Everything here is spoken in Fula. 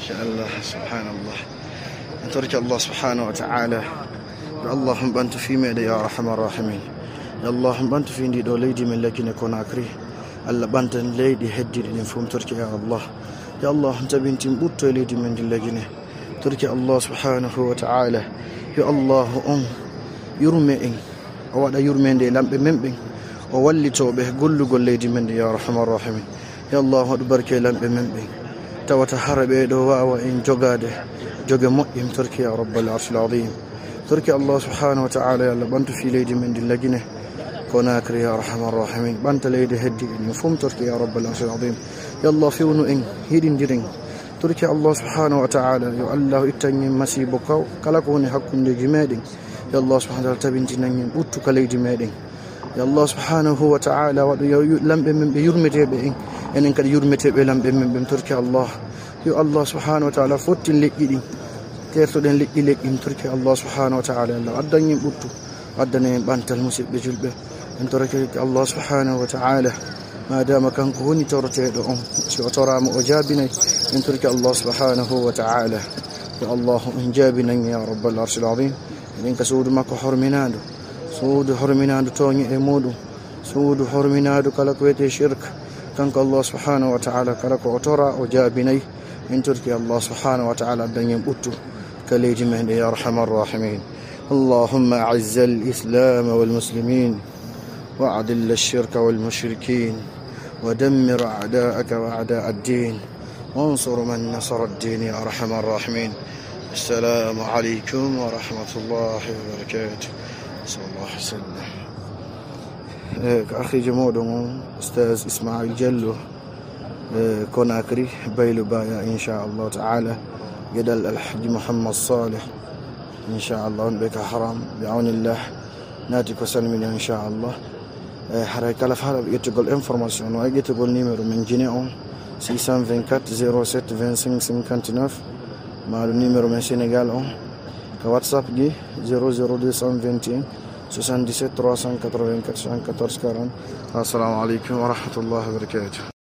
شاء الله سبحان الله أن ترك الله سبحانه وتعالى اللهم بنت في ميدا يا أرحم الراحمين يا اللهم بنت في دي دوليدي من لكن يكون أكري الله بنت ليدي هدي لنفهم ترك يا الله يا الله أنت بنتي بوتو ليدي من دي لكن ترك الله سبحانه وتعالى يا الله يرمين أولا يرمين دي لم بمن وولي توبه قل ليدي من دي يا أرحم الراحمين يا الله أكبرك لم بمن توتا حربي دوا وإن جوغاده جوغ مؤيم تركي يا رب العرش العظيم تركي الله سبحانه وتعالى يلا بنت في ليدي من دي لجنه كوناكر يا ارحم الراحمين بنت ليدي هدي ان فم تركي يا رب العرش العظيم يلا فيونو ان هيدين ديرين تركي الله سبحانه وتعالى يا الله اتني مسيبك كلا كوني حكم دي جمادين يا الله سبحانه وتعالى تبنتي نين بوتو كليدي ميدين يا الله سبحانه وتعالى لم من يرمتي بين ان كان يرمتي لم من تركي الله يا الله سبحانه وتعالى فوتين ليدي كيرتو دين ليدي تركي الله سبحانه وتعالى اداني بوتو اداني بانتال مسيب بجلبه ان تركي الله سبحانه وتعالى ما دام كان كوني ترتيدو سي ترى مجابني ان تركي الله سبحانه وتعالى يا الله انجابنا يا رب العرش العظيم انك سود ما حرمنادو سود حرمنادو توني اي مودو سود حرمنادو كلا كويتي شرك كانك الله سبحانه وتعالى كلا كو ترى وجابني ان تركي الله سبحانه وتعالى اداني بوتو كليج من يا ارحم الراحمين اللهم اعز الاسلام والمسلمين واعدل الشرك والمشركين ودمر اعداءك واعداء الدين وانصر من نصر الدين يا ارحم الراحمين السلام عليكم ورحمه الله وبركاته صلى الله عليه وسلم اخي جمودهم استاذ اسماعيل جلو كوناكري بيلو بايا ان شاء الله تعالى جدل الحج محمد صالح إن شاء الله بك حرام بعون الله ناتك وسلمنا إن شاء الله حركة لفها يتقول إنفورماسيون ويتقول نيميرو من جنيئون 624 07 25 59 مع النيميرو من سنغال كواتساب جي 00221 77 384 74 40 السلام عليكم ورحمة الله وبركاته.